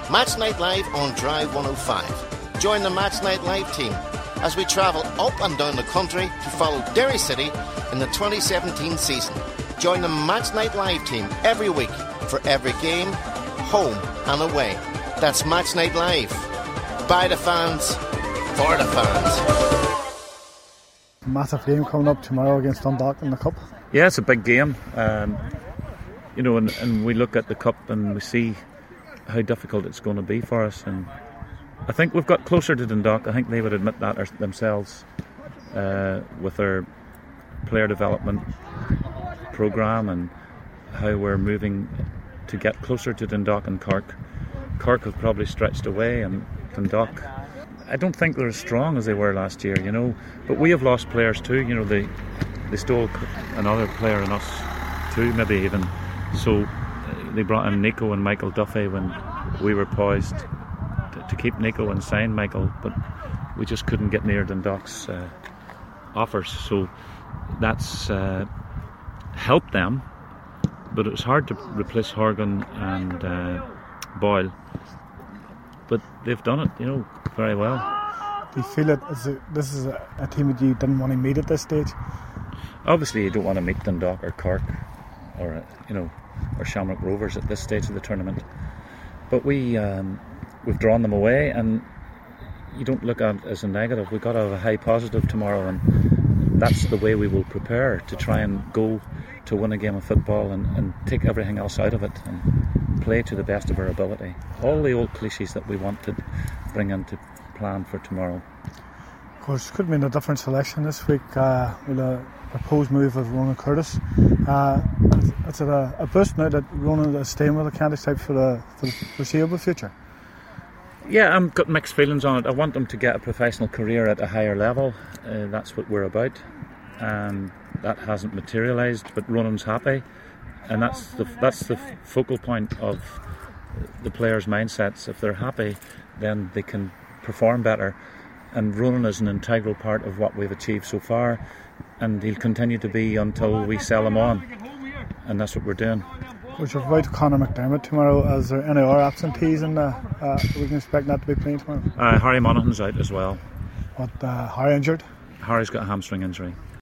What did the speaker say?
Match Night Live on Drive 105. Join the Match Night Live team as we travel up and down the country to follow Derry City in the 2017 season. Join the Match Night Live team every week for every game, home and away. That's Match Night Live. By the fans, for the fans. Massive game coming up tomorrow against Dundalk in the Cup. Yeah, it's a big game. And we look at the Cup and we see how difficult it's going to be for us. And I think we've got closer to Dundalk. I think they would admit that themselves with their player development programme and how we're moving to get closer to Dundalk and Cork. Cork have probably stretched away, and Dundalk, I don't think they're as strong as they were last year, but we have lost players too. They stole another player in us too, maybe even. So they brought in Nico and Michael Duffy when we were poised to keep Nico and sign Michael, but we just couldn't get near Dundalk's offers. So that's helped them, but it was hard to replace Horgan and Boyle. But they've done it, very well. Do you feel that this is a team that you didn't want to meet at this stage? Obviously, you don't want to meet Dundalk or Cork or or Shamrock Rovers at this stage of the tournament. But we've drawn them away, and you don't look at it as a negative. We've got to have a high positive tomorrow, and that's the way we will prepare to try and go to win a game of football and take everything else out of it and play to the best of our ability. All the old cliches that we want to bring into plan for tomorrow. Of course, could have been a different selection this week with a proposed move of Ronan Curtis. It's a boost now that Ronan is staying with the Kentish type for the foreseeable future. Yeah, I've got mixed feelings on it. I want him to get a professional career at a higher level. That's what we're about, and that hasn't materialised. But Ronan's happy, and that's the focal point of the players' mindsets. If they're happy, then they can perform better. And Ronan is an integral part of what we've achieved so far, and he'll continue to be until we sell him on, and that's what we're doing. Which is about Conor McDermott tomorrow. Is there any other absentees in we can expect that to be playing tomorrow? Harry Monaghan's out as well. What, Harry injured? Harry's got a hamstring injury.